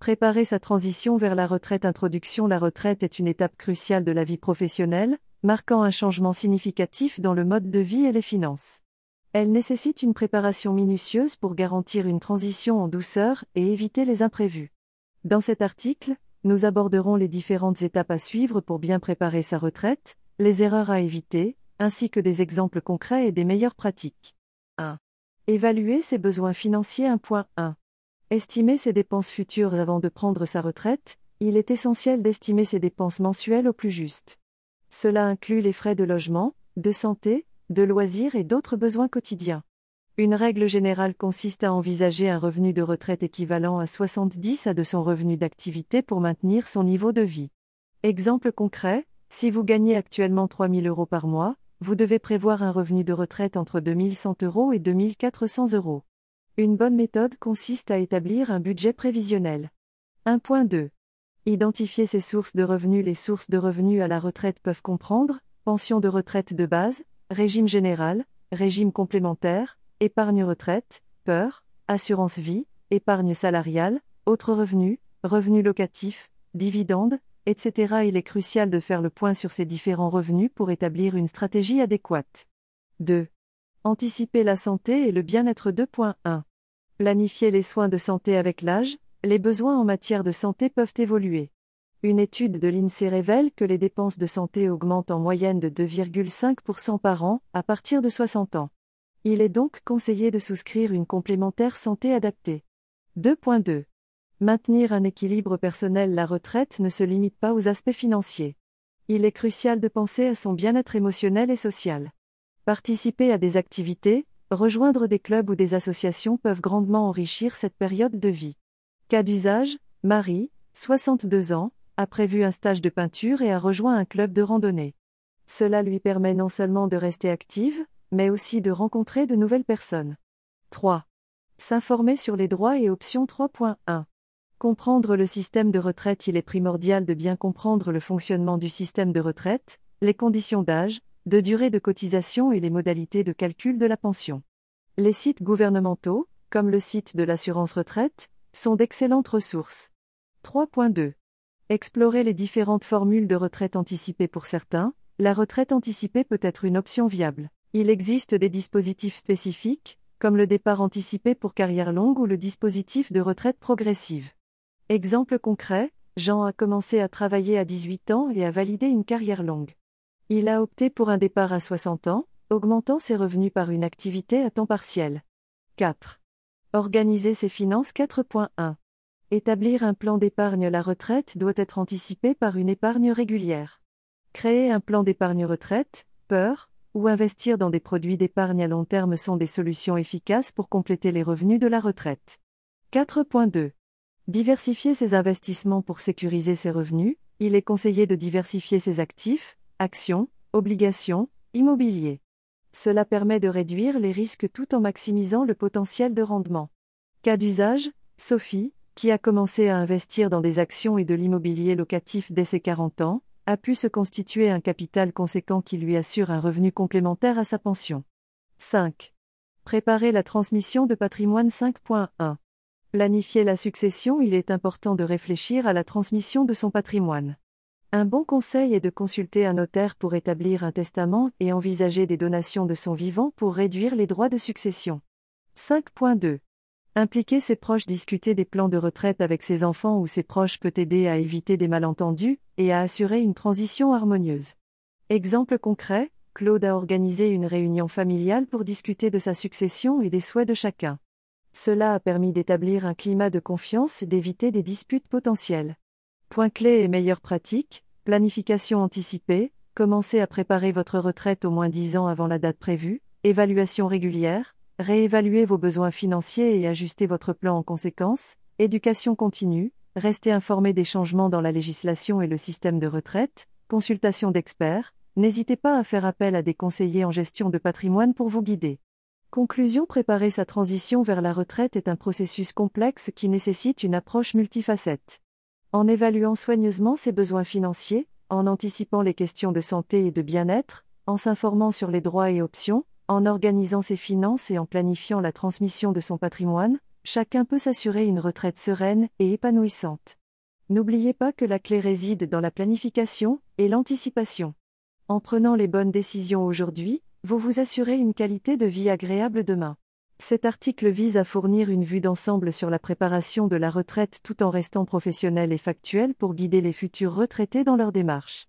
Préparer sa transition vers la retraite. Introduction. La retraite est une étape cruciale de la vie professionnelle, marquant un changement significatif dans le mode de vie et les finances. Elle nécessite une préparation minutieuse pour garantir une transition en douceur et éviter les imprévus. Dans cet article, nous aborderons les différentes étapes à suivre pour bien préparer sa retraite, les erreurs à éviter, ainsi que des exemples concrets et des meilleures pratiques. 1. Évaluer ses besoins financiers. 1.1. Estimer ses dépenses futures. Avant de prendre sa retraite, il est essentiel d'estimer ses dépenses mensuelles au plus juste. Cela inclut les frais de logement, de santé, de loisirs et d'autres besoins quotidiens. Une règle générale consiste à envisager un revenu de retraite équivalent à 70 à de son revenu d'activité pour maintenir son niveau de vie. Exemple concret, si vous gagnez actuellement 3 000 € par mois, vous devez prévoir un revenu de retraite entre 2 100 € et 2 400 €. Une bonne méthode consiste à établir un budget prévisionnel. 1.2. Identifier ses sources de revenus. Les sources de revenus à la retraite peuvent comprendre pension de retraite de base, régime général, régime complémentaire, épargne retraite, PER, assurance vie, épargne salariale, autres revenus, revenus locatifs, dividendes, etc. Il est crucial de faire le point sur ces différents revenus pour établir une stratégie adéquate. 2. Anticiper la santé et le bien-être. 2.1. Planifier les soins de santé. Avec l'âge, les besoins en matière de santé peuvent évoluer. Une étude de l'INSEE révèle que les dépenses de santé augmentent en moyenne de 2,5% par an à partir de 60 ans. Il est donc conseillé de souscrire une complémentaire santé adaptée. 2.2. Maintenir un équilibre personnel. La retraite ne se limite pas aux aspects financiers. Il est crucial de penser à son bien-être émotionnel et social. Participer à des activités, rejoindre des clubs ou des associations peuvent grandement enrichir cette période de vie. Cas d'usage, Marie, 62 ans, a prévu un stage de peinture et a rejoint un club de randonnée. Cela lui permet non seulement de rester active, mais aussi de rencontrer de nouvelles personnes. 3. S'informer sur les droits et options. 3.1. Comprendre le système de retraite. Il est primordial de bien comprendre le fonctionnement du système de retraite, les conditions d'âge, de durée de cotisation et les modalités de calcul de la pension. Les sites gouvernementaux, comme le site de l'assurance retraite, sont d'excellentes ressources. 3.2. Explorer les différentes formules de retraite anticipée. Pour certains, la retraite anticipée peut être une option viable. Il existe des dispositifs spécifiques, comme le départ anticipé pour carrière longue ou le dispositif de retraite progressive. Exemple concret, Jean a commencé à travailler à 18 ans et a validé une carrière longue. Il a opté pour un départ à 60 ans, augmentant ses revenus par une activité à temps partiel. 4. Organiser ses finances. 4.1. Établir un plan d'épargne. La retraite doit être anticipée par une épargne régulière. Créer un plan d'épargne retraite, PER, ou investir dans des produits d'épargne à long terme sont des solutions efficaces pour compléter les revenus de la retraite. 4.2. Diversifier ses investissements. Pour sécuriser ses revenus, il est conseillé de diversifier ses actifs, actions, obligations, immobilier. Cela permet de réduire les risques tout en maximisant le potentiel de rendement. Cas d'usage, Sophie, qui a commencé à investir dans des actions et de l'immobilier locatif dès ses 40 ans, a pu se constituer un capital conséquent qui lui assure un revenu complémentaire à sa pension. 5. Préparer la transmission de patrimoine. 5.1. Planifier la succession. Il est important de réfléchir à la transmission de son patrimoine. Un bon conseil est de consulter un notaire pour établir un testament et envisager des donations de son vivant pour réduire les droits de succession. 5.2. Impliquer ses proches. Discuter des plans de retraite avec ses enfants ou ses proches peut aider à éviter des malentendus et à assurer une transition harmonieuse. Exemple concret, Claude a organisé une réunion familiale pour discuter de sa succession et des souhaits de chacun. Cela a permis d'établir un climat de confiance et d'éviter des disputes potentielles. Point clé et meilleures pratiques, planification anticipée, commencez à préparer votre retraite au moins 10 ans avant la date prévue, évaluation régulière, réévaluez vos besoins financiers et ajustez votre plan en conséquence, éducation continue, restez informé des changements dans la législation et le système de retraite, consultation d'experts, n'hésitez pas à faire appel à des conseillers en gestion de patrimoine pour vous guider. Conclusion. Préparer sa transition vers la retraite est un processus complexe qui nécessite une approche multifacette. En évaluant soigneusement ses besoins financiers, en anticipant les questions de santé et de bien-être, en s'informant sur les droits et options, en organisant ses finances et en planifiant la transmission de son patrimoine, chacun peut s'assurer une retraite sereine et épanouissante. N'oubliez pas que la clé réside dans la planification et l'anticipation. En prenant les bonnes décisions aujourd'hui, vous vous assurez une qualité de vie agréable demain. Cet article vise à fournir une vue d'ensemble sur la préparation de la retraite tout en restant professionnel et factuel pour guider les futurs retraités dans leur démarche.